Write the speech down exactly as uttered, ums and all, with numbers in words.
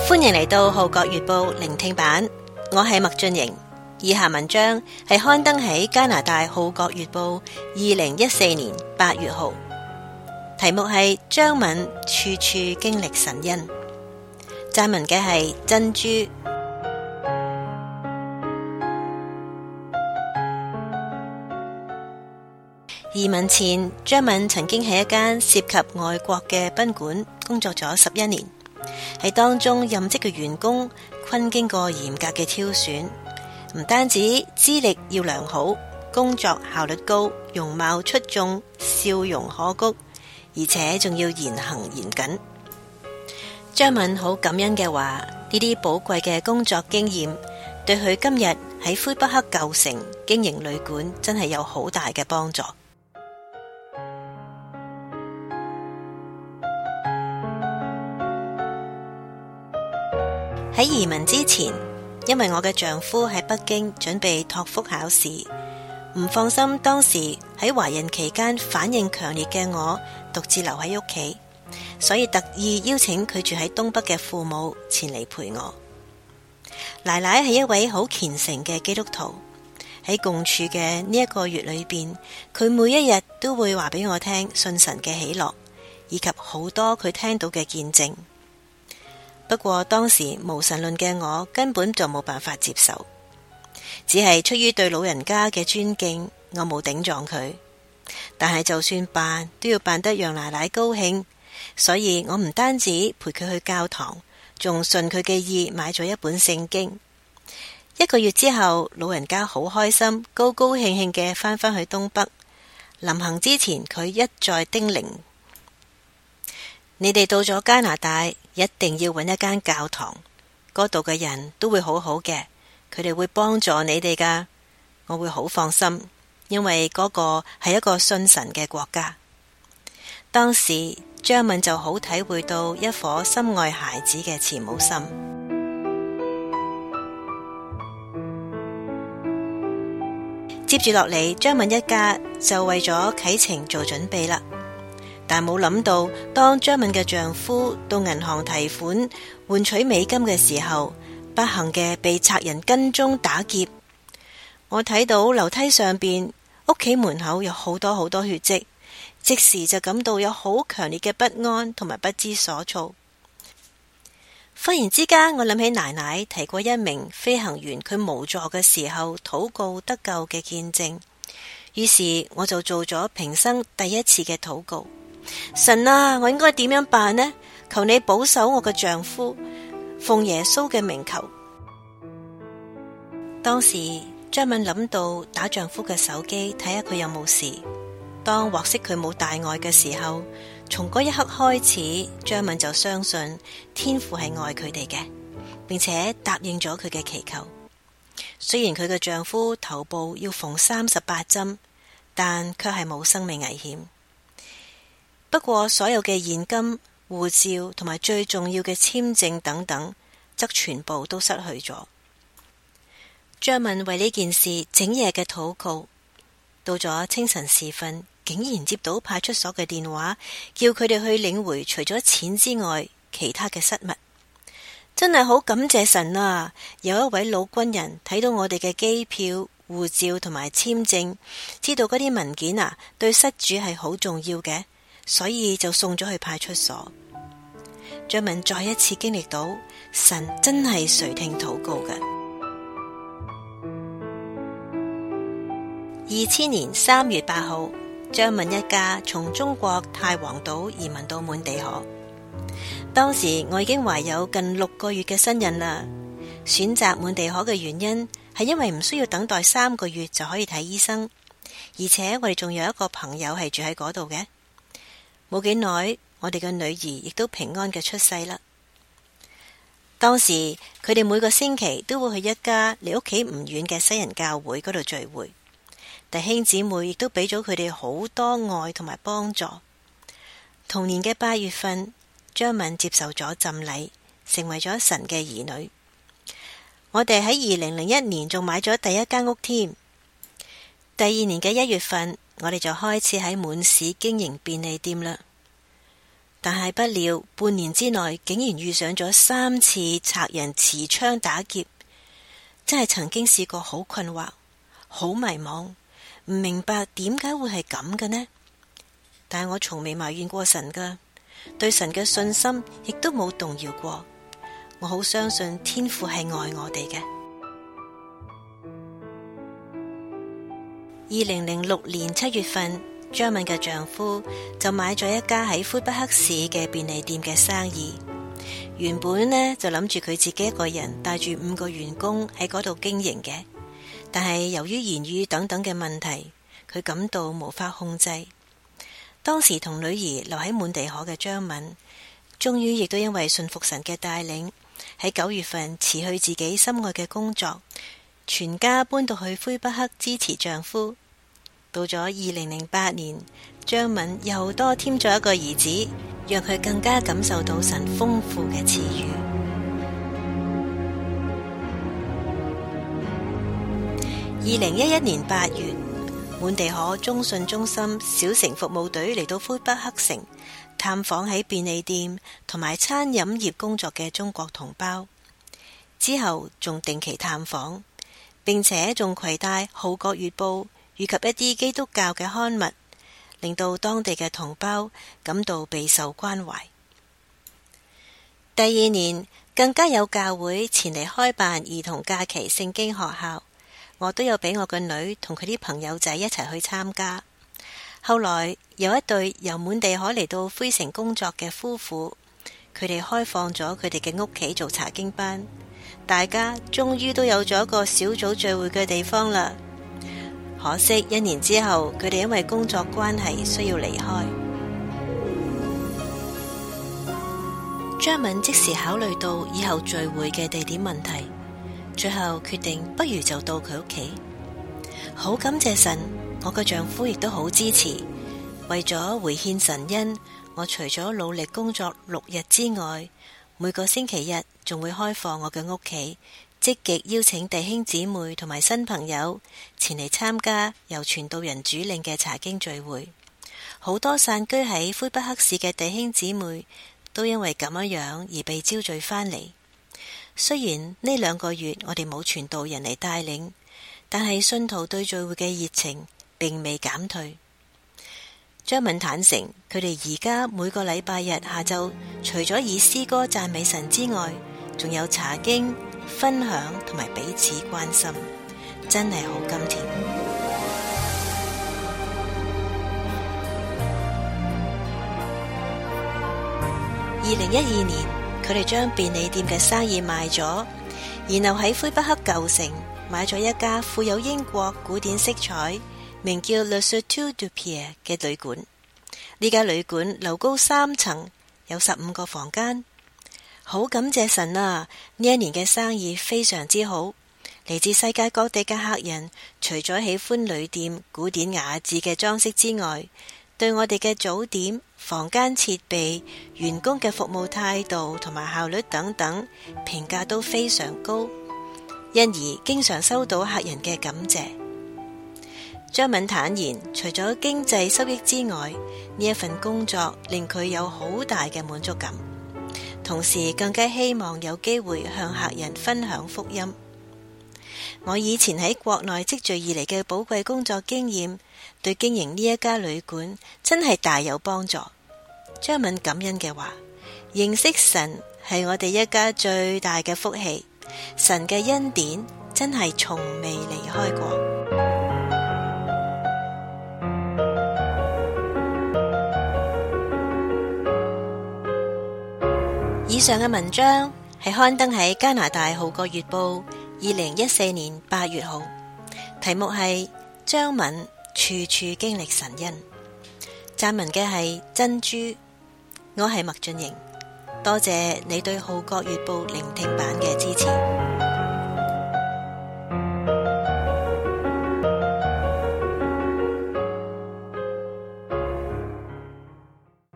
歡迎嚟到《號角月報》聆聽版，我係麥俊瑩。以下文章係刊登喺加拿大《號角月報》二零一四年八月號，題目係張敏處處經歷神恩，撰文嘅係珍珠。移民前，張敏曾經喺一間涉及外國嘅賓館工作咗十一年，喺當中任職嘅員工均經過嚴格嘅挑選，唔單止資歷要良好，工作效率高，容貌出眾，笑容可掬，而且仲要言行嚴謹。張敏好感恩嘅話，呢啲寶貴嘅工作經驗對佢今日喺魁北克舊城經營旅館真係有好大嘅幫助。喺移民之前，因為我嘅丈夫喺北京準備托福考試，唔放心當時喺懷孕期間反應強烈嘅我獨自留喺屋企，所以特意邀請佢住喺東北嘅父母前嚟陪我。奶奶係一位好虔誠嘅基督徒，喺共處嘅呢一個月裏邊，佢每一日都會話俾我聽信神嘅喜樂，以及好多佢聽到嘅見證。不過當時無神論嘅我根本就冇辦法接受，只係出於對老人家嘅尊敬，我冇頂撞佢。但係就算扮都要扮得讓奶奶高興，所以我唔單止陪佢去教堂，仲順佢嘅意買咗一本聖經。一個月之後，老人家好開心，高高興興嘅返返去東北。臨行之前，佢一再叮嚀：你哋到咗加拿大，一定要揾一間教堂，嗰度嘅人都會好好嘅，佢哋會幫助你哋㗎。我會好放心，因為嗰個係一個信神嘅國家。當時張敏就好體會到一顆深愛孩子嘅慈母心。接住落嚟，張敏一家就為咗啟程做準備啦。但冇諗到，當張敏嘅丈夫到銀行提款換取美金嘅時候，不幸嘅被賊人跟蹤打劫。我睇到樓梯上邊屋企門口有好多好多血跡，即時就感到有好強烈嘅不安同埋不知所措。忽然之間，我諗起奶奶提過一名飛行員佢無助嘅時候禱告得救嘅見證，於是我就做咗平生第一次嘅禱告。神啊，我應該點樣辦呢？求你保守我嘅丈夫，奉耶穌嘅名求。當時張敏諗到打丈夫嘅手機睇下佢有冇事。當獲悉佢冇大礙嘅時候，從嗰一刻開始，張敏就相信天父係愛佢哋嘅，並且答應咗佢嘅祈求。雖然佢嘅丈夫頭部要縫三十八針，但卻係冇生命危險。不過所有嘅現金、護照同埋最重要嘅簽證等等，則全部都失去咗。張敏為呢件事整夜嘅禱告，到咗清晨時分，竟然接到派出所嘅電話，叫佢哋去領回除咗錢之外其他嘅失物。真係好感謝神啊！有一位老軍人睇到我哋嘅機票、護照同埋簽證，知道嗰啲文件啊對失主係好重要嘅，所以就送咗去派出所。張敏再一次經歷到神真係垂聽禱告嘅。二千年三月八號，張敏一家從中國太皇島移民到滿地可。當時我已經懷有近六個月嘅身孕啦。選擇滿地可嘅原因係因為唔需要等待三個月就可以睇醫生，而且我哋仲有一個朋友係住喺嗰度嘅。冇幾耐，我哋嘅女兒亦都平安嘅出世啦。當時佢哋每個星期都會去一家離屋企唔遠嘅西人教會嗰度聚會，弟兄姊妹亦都俾咗佢哋好多愛同埋幫助。同年嘅八月份，張敏接受咗浸禮，成為咗神嘅兒女。我哋喺二零零一年仲買咗第一間屋添。第二年嘅一月份，我哋就開始喺滿市經營便利店啦。 但係不料半年之內竟然遇上咗三次賊人持槍打劫，真係曾經試過好困惑、好迷茫，唔明白點解會係咁嘅呢？但係我從未埋怨過神噶，對神嘅信心亦都冇動搖過。我好相信天父係愛我哋嘅。二零零六年七月份，張敏嘅丈夫就買咗一家喺魁北克市嘅便利店嘅生意。原本呢就諗住佢自己一個人帶住五個員工喺嗰度經營嘅，但係由於言語等等嘅問題，佢感到無法控制。當時同女兒留喺滿地可嘅張敏，終於亦都因為信服神嘅帶領，喺九月份辭去自己心愛嘅工作，全家搬到去魁北克支持丈夫。到咗二零零八年，張敏又多添咗一個兒子，讓佢更加感受到神豐富嘅賜予。二零一一年八月，滿地可中信中心小城服務隊嚟到魁北克城，探訪喺便利店同埋餐飲業工作嘅中國同胞，之後仲定期探訪，並且仲攜帶《號角月報》以及一啲基督教嘅刊物，令到當地嘅同胞感到備受關懷。第二年更加有教會前嚟開辦兒童假期聖經學校，我都有俾我個女同佢啲朋友仔一齊去參加。後來有一對由滿地可嚟到魁城工作嘅夫婦，佢哋開放咗佢哋嘅屋企做查經班，大家終於都有咗一個小組聚會嘅地方啦。可惜一年之後，佢哋因為工作關係需要離開。張敏即時考慮到以後聚會嘅地點問題，最後決定不如就到佢屋企。好感謝神，我個丈夫亦都好支持。為咗回獻神恩，我除咗努力工作六日之外，每個星期日仲會開放我嘅屋企，積極邀請弟兄姊妹同埋新朋友前嚟參加由傳道人主領嘅查經聚會。好多散居喺魁北克市嘅弟兄姊妹都因為咁樣樣而被招聚返嚟。雖然呢兩個月我哋冇傳道人嚟帶領，但係信徒對聚會嘅熱情並未減退。張敏坦誠，佢哋而家每個禮拜日下晝，除咗以詩歌讚美神之外，仲有查經、分享同埋彼此關心，真係好甘甜。二零一二年，佢哋將便利店嘅生意賣咗，然後喺魁北克舊城買咗一家富有英國古典色彩，名叫 Le Chateau de Pierre 嘅旅館。呢家旅館樓高三層，有十五個房間。好感謝神啊！呢一年嘅生意非常之好，嚟自世界各地嘅客人，除咗喜歡旅店古典雅致嘅裝飾之外，對我哋嘅早點、房間設備、員工嘅服務態度同埋效率等等，評價都非常高，因而經常收到客人嘅感謝。張敏坦言，除咗經濟收益之外，呢一份工作令佢有好大嘅滿足感，同時更加希望有機會向客人分享福音。我以前喺國內積聚而嚟嘅寶貴工作經驗，對經營呢一家旅館真係大有幫助。張敏感恩嘅話，認識神係我哋一家最大嘅福氣，神嘅恩典真係從未離開過。以上嘅文章係刊登喺加拿大《號角月報》二零一四年八月號，題目係張敏處處經歷神恩。撰文嘅係珍珠，我係麥俊瑩，多謝你對《號角月報》聆聽版嘅支持。